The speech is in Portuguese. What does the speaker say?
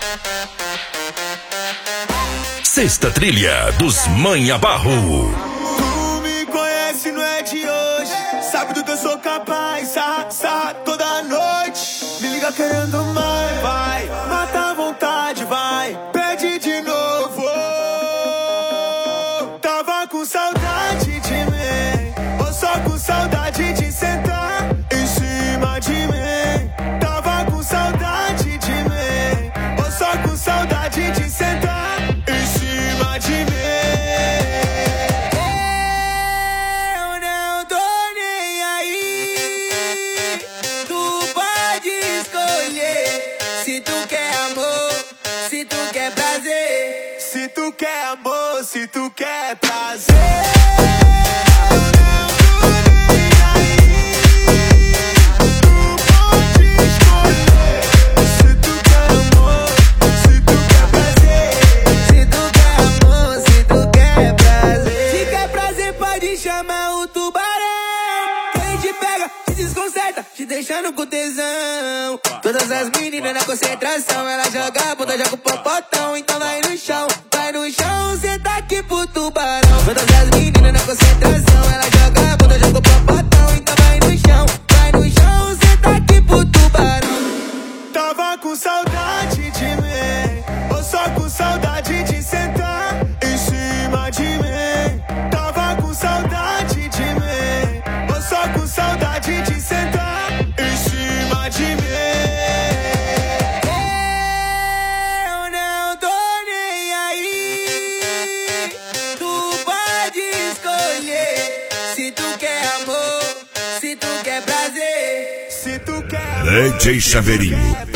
Sexta trilha dos Manha Barro. Tu me conhece, não é de hoje. Sabe do que eu sou capaz, sarra toda noite. Me liga querendo mais, vai. Mata a vontade, vai. Pede de novo. Tava com saudade de mim, ou só com saudade de sentar em cima de mim. Tava com saudade de mim, ou só com saudade de sentar em cima de mim. Eu não tô nem aí. Tu pode escolher se tu quer amor, se tu quer prazer. Se tu quer amor, se tu quer prazer. Deixando com tesão. Todas as meninas na concentração, ela joga a bunda, joga o popotão. Então vai no chão, cê tá aqui pro tubarão. Todas as meninas na concentração, ela joga a bunda, joga o popotão. Então vai no chão, cê tá aqui pro tubarão. Tava com saudade de mim, ou só com saudade de sentar em cima de mim. Tava com saudade de mim, ou só com saudade de sentar em cima de mim. Eu não tô nem aí. Tu pode escolher se tu quer amor, se tu quer prazer. Se tu quer amor, DJ Chaveirinho,